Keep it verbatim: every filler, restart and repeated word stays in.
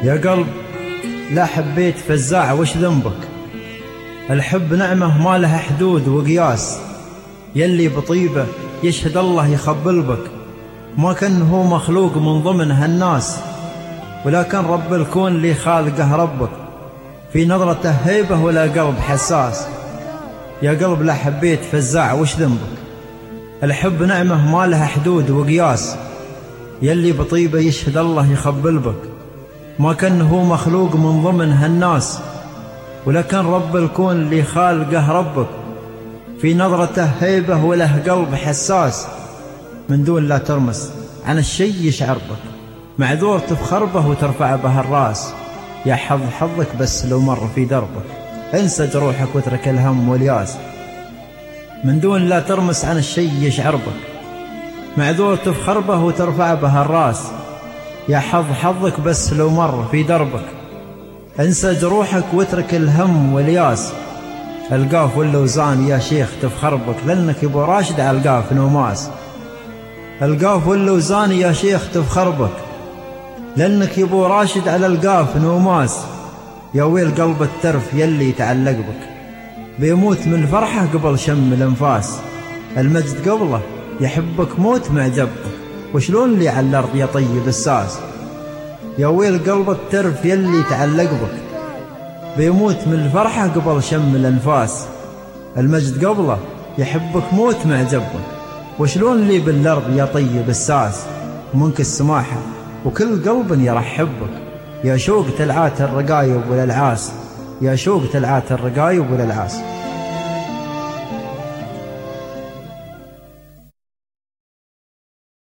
يا قلب لا حبيت فزاع وش ذنبك؟ الحب نعمة ما لها حدود وقياس، يلي بطيبة يشهد الله يخبل بك، ما كان هو مخلوق من ضمن هالناس، ولكن رب الكون اللي خالقه ربك، في نظرته هيبة ولا قلب حساس. يا قلب لا حبيت فزاع وش ذنبك؟ الحب نعمة ما لها حدود وقياس، يلي بطيبة يشهد الله يخبل بك، ما كان هو مخلوق من ضمن هالناس، ولكن رب الكون اللي خالقه ربك، في نظرته هيبة وله قلب حساس. من دون لا ترمس عن الشي يشعر بك، معذور تفخر به وترفع به الراس، يا حظ حظك بس لو مر في دربك، انسى جروحك واترك الهم والياس. من دون لا ترمس عن الشي يشعر بك، معذور تفخر به وترفع به الراس، يا حظ حظك بس لو مر في دربك، انسى جروحك واترك الهم والياس. القاف واللوزان يا شيخ تفخر بك، لأنك يبو راشد على القاف نوماس. القاف واللوزان يا شيخ تفخر بك، لأنك يبو راشد على القاف نوماس. يا ويل قلب الترف يلي يتعلق بك، بيموت من الفرحة قبل شم الانفاس، المجد قبله يحبك موت معجبك، وشلون اللي على الأرض يطيب الساس. يا ويل قلب الترف يلي يتعلق بك، بيموت من الفرحة قبل شم الانفاس، المجد قبله يحبك موت معجبك، وشلون اللي بالأرض يطيب الساس. ومنك السماحة وكل قلب يرحبك، يا شوق تلعات الرقايب والالعاس، يا شوق تلعات الرقايب والالعاس.